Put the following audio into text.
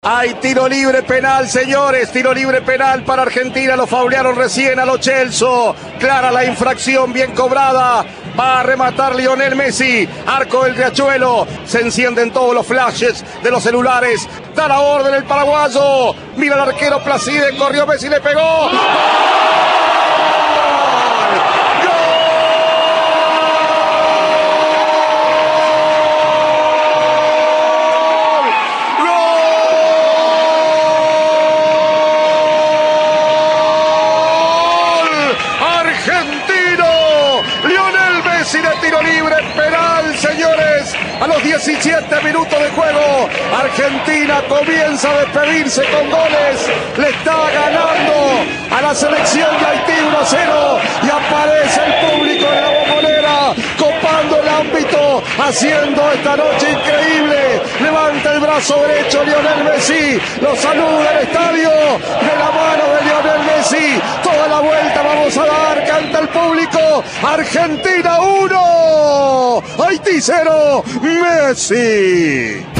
Hay tiro libre penal, señores, tiro libre penal para Argentina, lo faulearon recién a Lo Celso, clara la infracción, bien cobrada, va a rematar Lionel Messi, arco del Riachuelo, se encienden todos los flashes de los celulares, da la orden el paraguayo, mira el arquero Placide, corrió Messi, le pegó. Argentino, Lionel Messi de tiro libre penal, señores, a los 17 minutos de juego, Argentina comienza a despedirse con goles, le está ganando a la selección de Haití 1-0 y aparece el público de la Bombonera copando el ámbito, haciendo esta noche increíble, levanta el brazo derecho Lionel Messi, lo saluda el estadio de la mano de Lionel Messi, toda la vuelta vamos a dar, canta el público, Argentina 1, Haití 0, Messi.